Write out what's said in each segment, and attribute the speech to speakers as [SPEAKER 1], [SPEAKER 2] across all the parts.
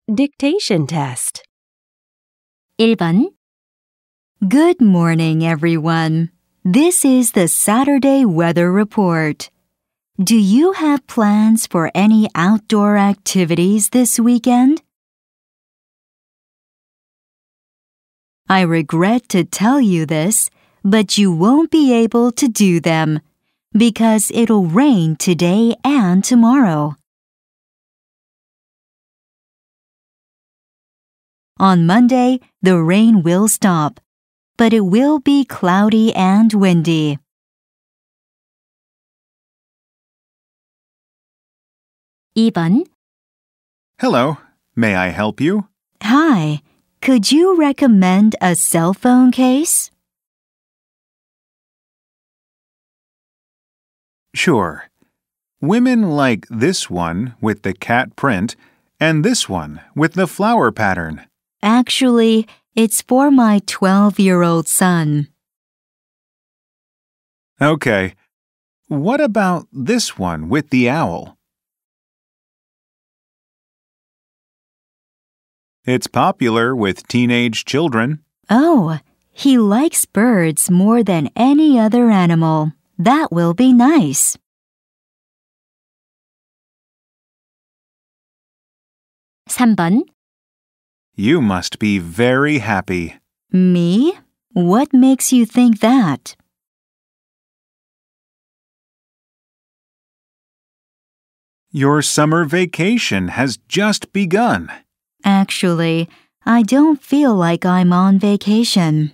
[SPEAKER 1] Dictation test.
[SPEAKER 2] 1번.
[SPEAKER 3] Good morning, everyone. This is the Saturday weather report. Do you have plans for any outdoor activities this weekend? I regret to tell you this, but you won't be able to do them because it'll rain today and tomorrow. On Monday, the rain will stop, but it will be cloudy and windy.
[SPEAKER 2] 2번.
[SPEAKER 4] Hello, may I help you?
[SPEAKER 3] Hi, could you recommend a cell phone case?
[SPEAKER 4] Sure. Women like this one with the cat print and this one with the flower pattern.
[SPEAKER 3] Actually, it's for my 12-year-old son.
[SPEAKER 4] Okay. What about this one with the owl? It's popular with teenage children.
[SPEAKER 3] Oh, he likes birds more than any other animal. That will be nice.
[SPEAKER 2] 3번.
[SPEAKER 4] You must be very happy.
[SPEAKER 3] Me? What makes you think that?
[SPEAKER 4] Your summer vacation has just begun.
[SPEAKER 3] Actually, I don't feel like I'm on vacation.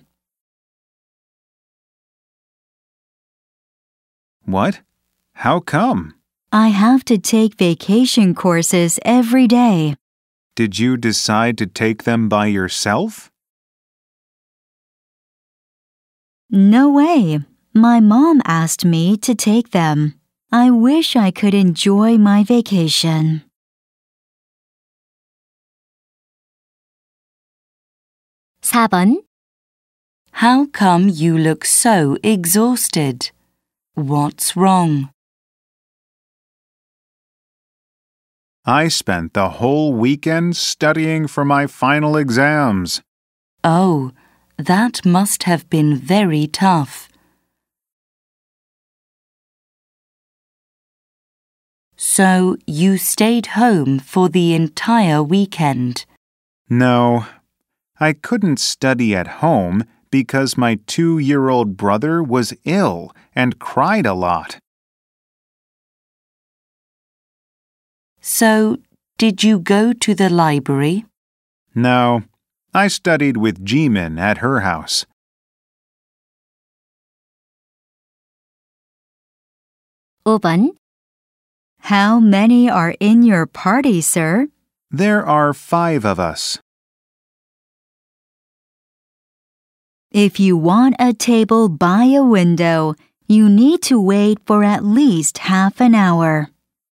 [SPEAKER 4] What? How come?
[SPEAKER 3] I have to take vacation courses every day.
[SPEAKER 4] Did you decide to take them by yourself?
[SPEAKER 3] No way. My mom asked me to take them. I wish I could enjoy my vacation.
[SPEAKER 2] 4번.
[SPEAKER 5] How come you look so exhausted? What's wrong?
[SPEAKER 4] I spent the whole weekend studying for my final exams.
[SPEAKER 5] Oh, that must have been very tough. So you stayed home for the entire weekend?
[SPEAKER 4] No, I couldn't study at home because my 2-year-old brother was ill and cried a lot.
[SPEAKER 5] So, did you go to the library?
[SPEAKER 4] No, I studied with Jimin at her house.
[SPEAKER 2] 5번.
[SPEAKER 3] How many are in your party, sir?
[SPEAKER 4] There are 5 of us.
[SPEAKER 3] If you want a table by a window, you need to wait for at least half an hour.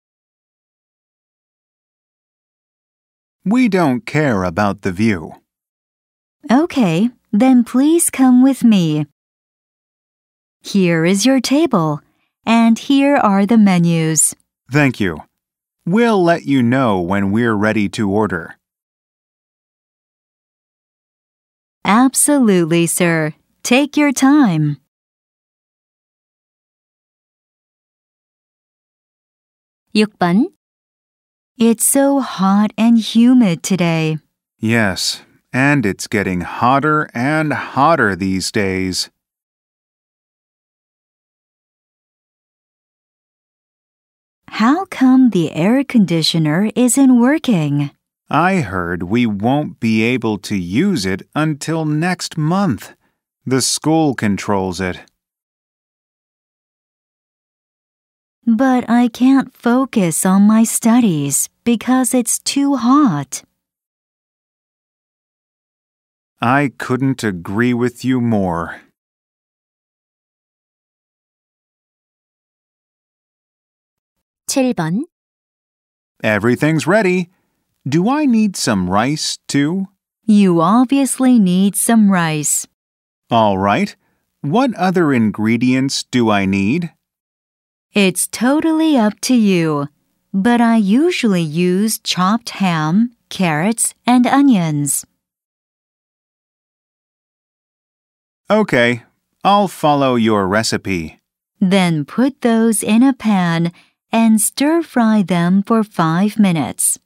[SPEAKER 4] We don't care about the view.
[SPEAKER 3] Okay, then please come with me. Here is your table, and here are the menus.
[SPEAKER 4] Thank you. We'll let you know when we're ready to order.
[SPEAKER 3] Absolutely, sir. Take your time.
[SPEAKER 2] 6번.
[SPEAKER 3] It's so hot and humid today.
[SPEAKER 4] Yes, and it's getting hotter and hotter these days.
[SPEAKER 3] How come the air conditioner isn't working?
[SPEAKER 4] I heard we won't be able to use it until next month. The school controls it.
[SPEAKER 3] But I can't focus on my studies because it's too hot.
[SPEAKER 4] I couldn't agree with you more.
[SPEAKER 2] 7번.
[SPEAKER 4] Everything's ready. Do I need some rice, too?
[SPEAKER 3] You obviously need some rice.
[SPEAKER 4] All right. What other ingredients do I need?
[SPEAKER 3] It's totally up to you, but I usually use chopped ham, carrots, and onions.
[SPEAKER 4] Okay, I'll follow your recipe.
[SPEAKER 3] Then put those in a pan and stir-fry them for 5 minutes.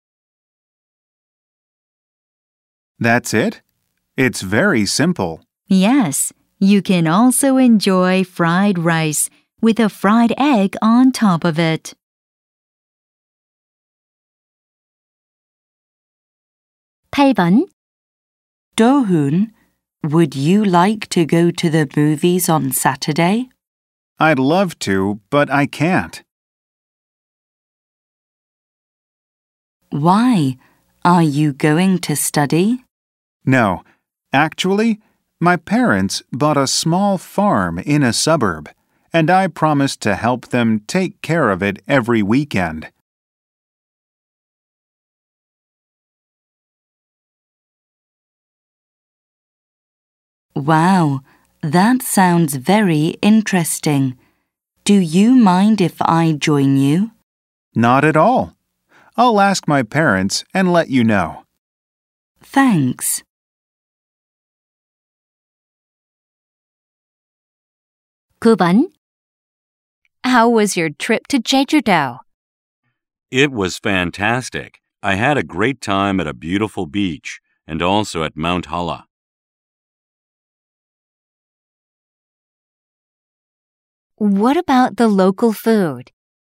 [SPEAKER 4] That's it? It's very simple.
[SPEAKER 3] Yes, you can also enjoy fried rice with a fried egg on top of it.
[SPEAKER 2] (8번)
[SPEAKER 5] Do-hoon, would you like to go to the movies on Saturday?
[SPEAKER 4] I'd love to, but I can't.
[SPEAKER 5] Why? Are you going to study?
[SPEAKER 4] No, actually, my parents bought a small farm in a suburb, and I promised to help them take care of it every weekend.
[SPEAKER 5] Wow, that sounds very interesting. Do you mind if I join you?
[SPEAKER 4] Not at all. I'll ask my parents and let you know.
[SPEAKER 5] Thanks.
[SPEAKER 2] (9번) How was your trip to Jeju-do?
[SPEAKER 1] It was fantastic. I had a great time at a beautiful beach and also at Mount Halla.
[SPEAKER 2] What about the local food?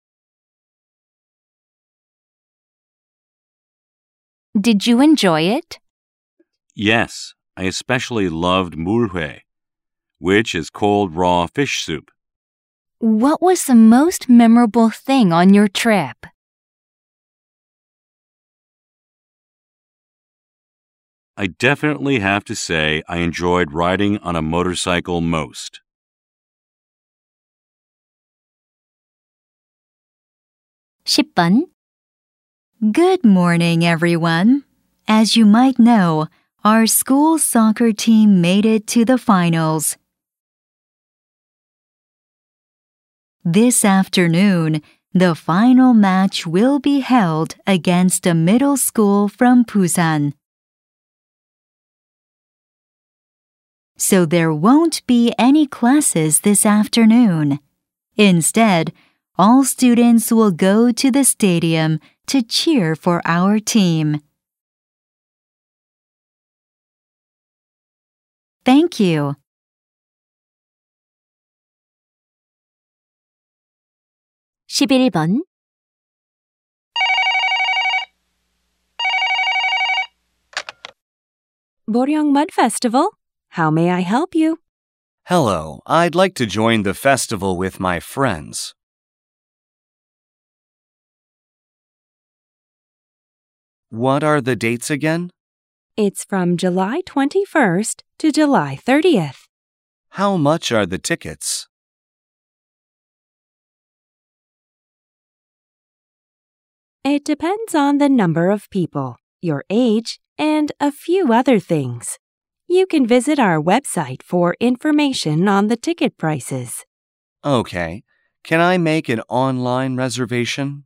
[SPEAKER 2] Did you enjoy it?
[SPEAKER 1] Yes, I especially loved mulhue, which is cold raw fish soup.
[SPEAKER 2] What was the most memorable thing on your trip?
[SPEAKER 1] I definitely have to say I enjoyed riding on a motorcycle most.
[SPEAKER 2] (10번)
[SPEAKER 3] Good morning, everyone. As you might know, our school soccer team made it to the finals. This afternoon, the final match will be held against a middle school from Busan. So there won't be any classes this afternoon. Instead, all students will go to the stadium to cheer for our team. Thank you.
[SPEAKER 2] (11번)
[SPEAKER 6] Boryong Mud Festival. How may I help you?
[SPEAKER 7] Hello, I'd like to join the festival with my friends. What are the dates again?
[SPEAKER 6] It's from July 21st to July 30th.
[SPEAKER 7] How much are the tickets?
[SPEAKER 6] It depends on the number of people, your age, and a few other things. You can visit our website for information on the ticket prices.
[SPEAKER 7] Okay. Can I make an online reservation?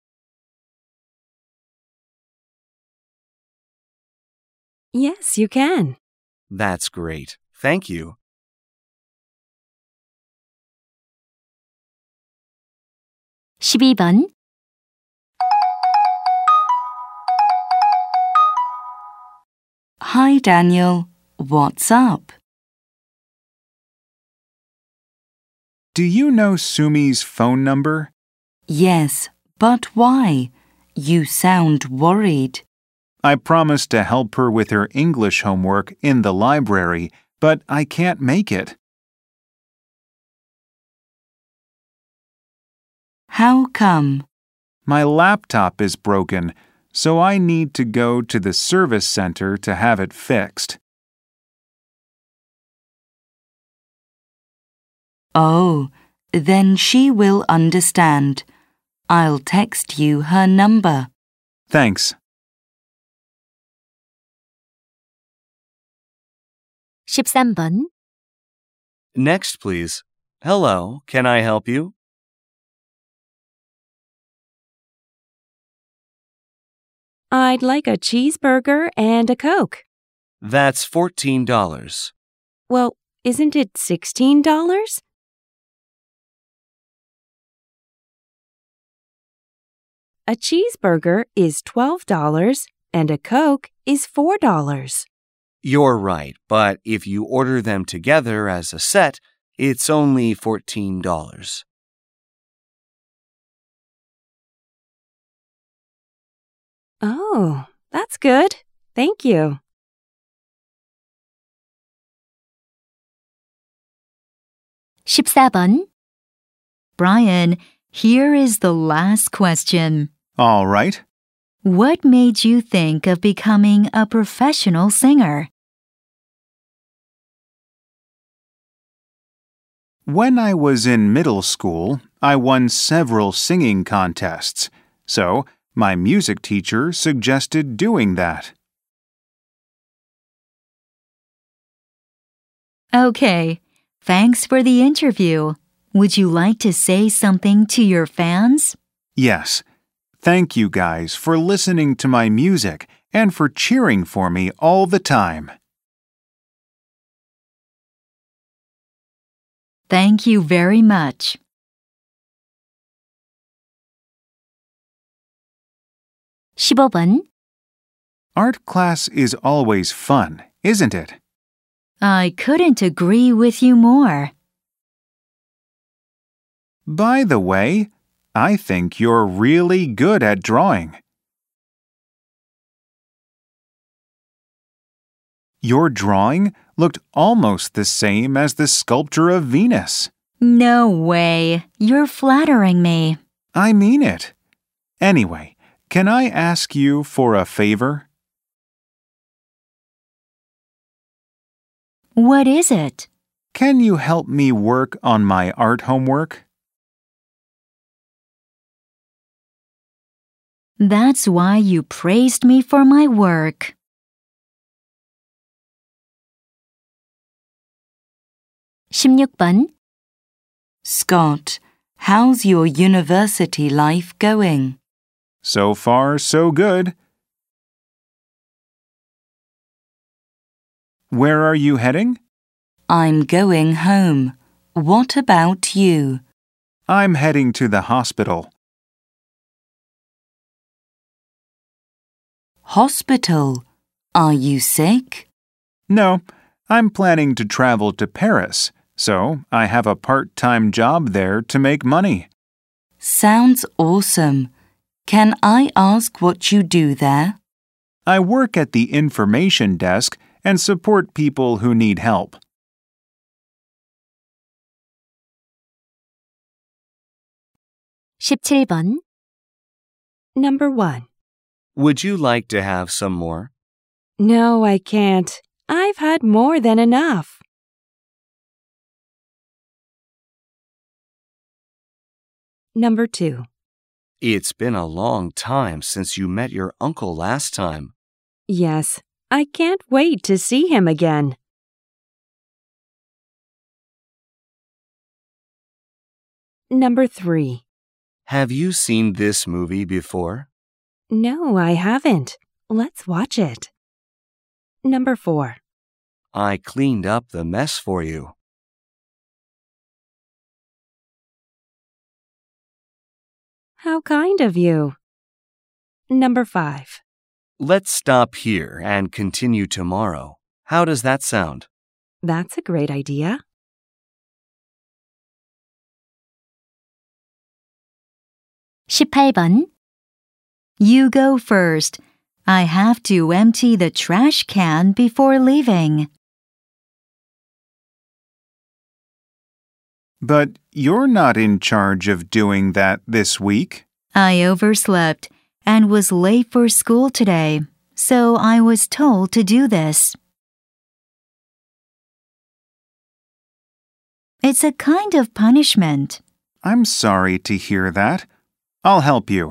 [SPEAKER 6] Yes, you can.
[SPEAKER 7] That's great. Thank you.
[SPEAKER 2] (12번)
[SPEAKER 5] Hi, Daniel. What's up?
[SPEAKER 4] Do you know Sumi's phone number?
[SPEAKER 5] Yes, but why? You sound worried.
[SPEAKER 4] I promised to help her with her English homework in the library, but I can't make it.
[SPEAKER 5] How come?
[SPEAKER 4] My laptop is broken, so I need to go to the service center to have it fixed.
[SPEAKER 5] Oh, then she will understand. I'll text you her number.
[SPEAKER 4] Thanks.
[SPEAKER 2] (13번)
[SPEAKER 7] Next, please. Hello, can I help you?
[SPEAKER 6] I'd like a cheeseburger and a Coke.
[SPEAKER 7] That's $14.
[SPEAKER 6] Well, isn't it $16? A cheeseburger is $12 and a Coke is $4.
[SPEAKER 7] You're right, but if you order them together as a set, it's only $14.
[SPEAKER 6] Oh, that's good. Thank you.
[SPEAKER 3] (14번) Brian, here is the last question.
[SPEAKER 4] All right.
[SPEAKER 3] What made you think of becoming a professional singer?
[SPEAKER 4] When I was in middle school, I won several singing contests, so my music teacher suggested doing that.
[SPEAKER 3] Okay, thanks for the interview. Would you like to say something to your fans?
[SPEAKER 4] Yes. Thank you guys for listening to my music and for cheering for me all the time.
[SPEAKER 3] Thank you very much. (15번)
[SPEAKER 4] Art class is always fun, isn't it?
[SPEAKER 3] I couldn't agree with you more.
[SPEAKER 4] By the way, I think you're really good at drawing. Your drawing looked almost the same as the sculpture of Venus.
[SPEAKER 3] No way. You're flattering me.
[SPEAKER 4] I mean it. Anyway, can I ask you for a favor?
[SPEAKER 3] What is it?
[SPEAKER 4] Can you help me work on my art homework?
[SPEAKER 3] That's why you praised me for my work. (16번)
[SPEAKER 5] Scott, how's your university life going?
[SPEAKER 4] So far, so good. Where are you heading?
[SPEAKER 5] I'm going home. What about you?
[SPEAKER 4] I'm heading to the hospital.
[SPEAKER 5] Hospital? Are you sick?
[SPEAKER 4] No, I'm planning to travel to Paris, so I have a part-time job there to make money.
[SPEAKER 5] Sounds awesome. Can I ask what you do there?
[SPEAKER 4] I work at the information desk and support people who need help.
[SPEAKER 3] (17번)
[SPEAKER 6] Number 1.
[SPEAKER 7] Would you like to have some more?
[SPEAKER 6] No, I can't. I've had more than enough. Number 2.
[SPEAKER 7] It's been a long time since you met your uncle last time.
[SPEAKER 6] Yes, I can't wait to see him again. Number 3.
[SPEAKER 7] Have you seen this movie before?
[SPEAKER 6] No, I haven't. Let's watch it. Number 4.
[SPEAKER 7] I cleaned up the mess for you.
[SPEAKER 6] How kind of you. Number 5.
[SPEAKER 7] Let's stop here and continue tomorrow. How does that sound?
[SPEAKER 6] That's a great idea.
[SPEAKER 3] (18번) You go first. I have to empty the trash can before leaving.
[SPEAKER 4] But you're not in charge of doing that this week.
[SPEAKER 3] I overslept and was late for school today, so I was told to do this. It's a kind of punishment.
[SPEAKER 4] I'm sorry to hear that. I'll help you.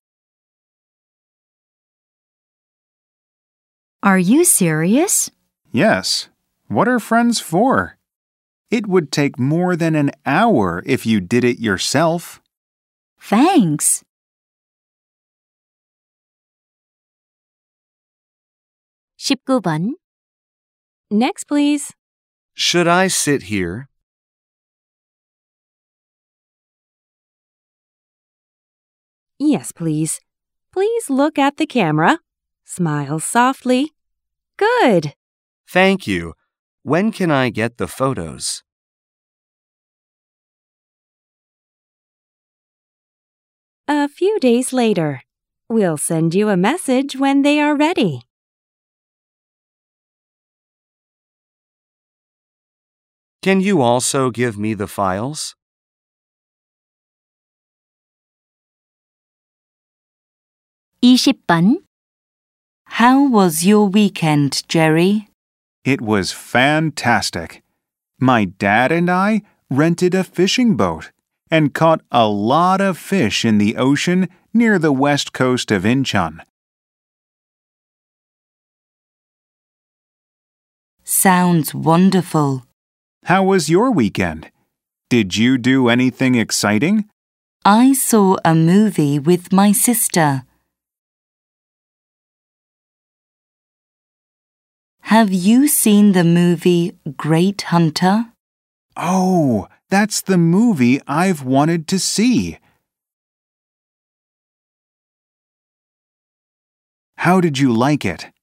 [SPEAKER 3] Are you serious?
[SPEAKER 4] Yes. What are friends for? It would take more than an hour if you did it yourself.
[SPEAKER 3] Thanks.
[SPEAKER 2] 19번.
[SPEAKER 6] Next, please.
[SPEAKER 7] Should I sit here?
[SPEAKER 6] Yes, please. Please look at the camera. Smile softly. Good.
[SPEAKER 7] Thank you. When can I get the photos?
[SPEAKER 6] A few days later. We'll send you a message when they are ready.
[SPEAKER 7] Can you also give me the files?
[SPEAKER 2] 20번.
[SPEAKER 5] How was your weekend, Jerry?
[SPEAKER 4] It was fantastic. My dad and I rented a fishing boat and caught a lot of fish in the ocean near the west coast of Incheon.
[SPEAKER 5] Sounds wonderful.
[SPEAKER 4] How was your weekend? Did you do anything exciting?
[SPEAKER 5] I saw a movie with my sister. Have you seen the movie Great Hunter?
[SPEAKER 4] Oh, that's the movie I've wanted to see. How did you like it?